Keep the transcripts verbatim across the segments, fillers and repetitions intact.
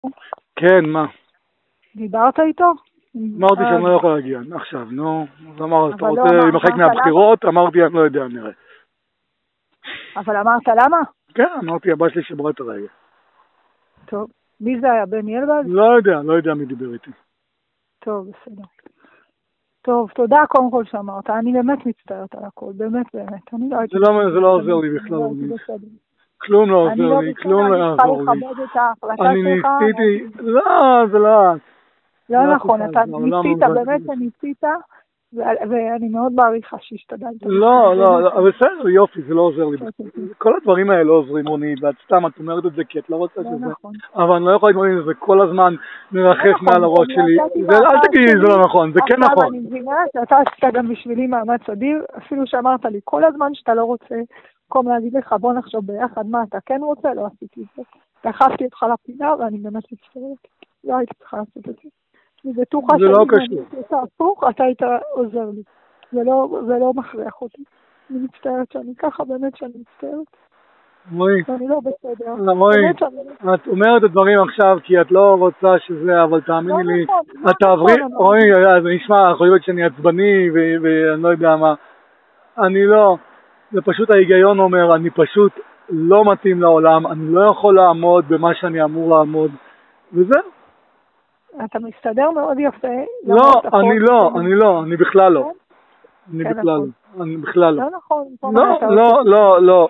כן, מה? דיברת איתו? אמרתי שאני לא יכול להגיע, עכשיו, נו. אז אמר, אתה רוצה לא, למחק מהבחירות? אמרתי, אני לא יודע, נראה. אבל אמרת למה? כן, אמרתי, הבא שלי שברה את הרגע. טוב, מי זה היה? בני אלבז? לא יודע, לא יודע מי דיבר איתי. טוב, בסדר. טוב, תודה קודם כל שאמרת, אני באמת מצטערת על הכל, באמת באמת. אני לא הייתי... זה לא עוזר לי בכלל, כלום לא עוזר לי, כלום לא יעזור לי. אני לא לכבד את ההחלטה שלך. אני ניסיתי, לא, זה לא... לא נכון, אתה ניסית, באמת ניסית, ואני מאוד מעריכה שהשתדלת. לא, לא, אבל בסדר, יופי, זה לא עוזר לי. כל הדברים האלה לא עוזרים, רונית, ואת סתם, את אומרת את זה כי את לא רוצה שזה. אבל אני לא יכולה לגמרי את זה כל הזמן מרחף מעל הראש שלי. אל תגידי, זה לא נכון, זה כן נכון. אני מבינה שאתה עשית גם בשבילי מאמץ אדיר, אפילו שאמרת לי כל הזמן שאתה לא רוצה, במקום להגיד לך בוא נחשוב ביחד מה אתה כן רוצה, לא עשיתי את זה. דחפתי אותך לפינה ואני באמת מצטערת. לא הייתי צריכה לעשות את זה. זה בטוחה זה לא קשור. אתה הפוך, אתה היית עוזר לי. זה לא, זה לא מכריח אותי. אני מצטערת שאני ככה, באמת שאני מצטערת. רואי. אני לא בסדר. רואי, את אומרת את דברים עכשיו כי את לא רוצה שזה, אבל תאמיני לי, את תעברי, רואי, זה נשמע, יכול להיות שאני עצבני ואני לא יודע מה. אני לא, זה פשוט ההיגיון אומר, אני פשוט לא מתאים לעולם, אני לא יכול לעמוד במה שאני אמור לעמוד, וזהו. אתה מסתדר מאוד יפה. לא, אני לא, אני לא, אני בכלל לא. אני בכלל לא. אני בכלל לא. לא נכון. לא, לא, לא, לא.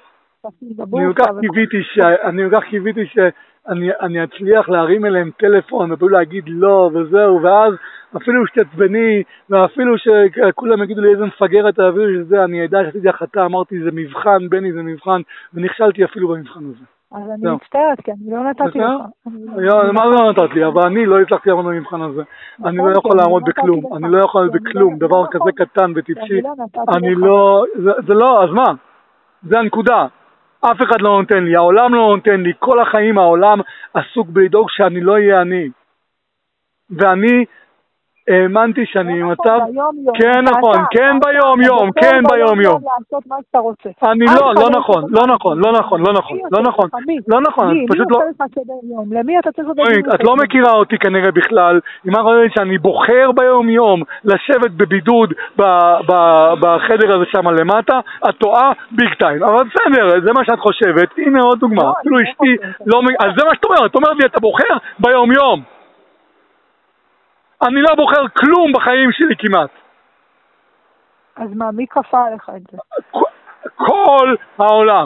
אני כל כך קיוויתי שאני אצליח להרים אליהם טלפון ואפילו להגיד לא וזהו, ואז אפילו שתצבני ואפילו שכולם יגידו לי איזה מפגר אתה, אפילו שזה, אני ידע שעשיתי החלטה, אמרתי זה מבחן, בני זה מבחן, ונכשלתי אפילו במבחן הזה. אז אני מצטערת, כי אני לא נתתי לך. מה זה לא נתת לי? אבל אני לא הצלחתי לעמוד במבחן הזה. אני לא יכול לעמוד בכלום, אני לא יכול לעמוד בכלום, דבר כזה קטן וטיפשי. אני לא, זה לא, אז מה? זה הנקודה. אף אחד לא נותן לי, העולם לא נותן לי, כל החיים העולם עסוק בלדאוג שאני לא אהיה אני. ואני האמנתי שאני במצב, כן נכון, כן ביום יום, כן ביום יום. אני לא, לא נכון, לא נכון, לא נכון, לא נכון, לא נכון, לא נכון, פשוט לא. למי אתה צריך לדעת? את לא מכירה אותי כנראה בכלל, אם אני רואה שאני בוחר ביום יום לשבת בבידוד בחדר הזה שם למטה, את טועה ביג טיים, אבל בסדר, זה מה שאת חושבת, הנה עוד דוגמה, אפילו אשתי, אז זה מה שאת אומרת, את אומרת לי אתה בוחר ביום יום. אני לא בוחר כלום בחיים שלי כמעט. אז מה, מי כפה עליך את זה? כל העולם.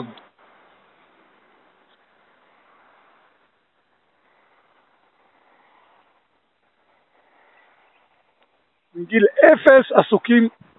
מגיל אפס עסוקים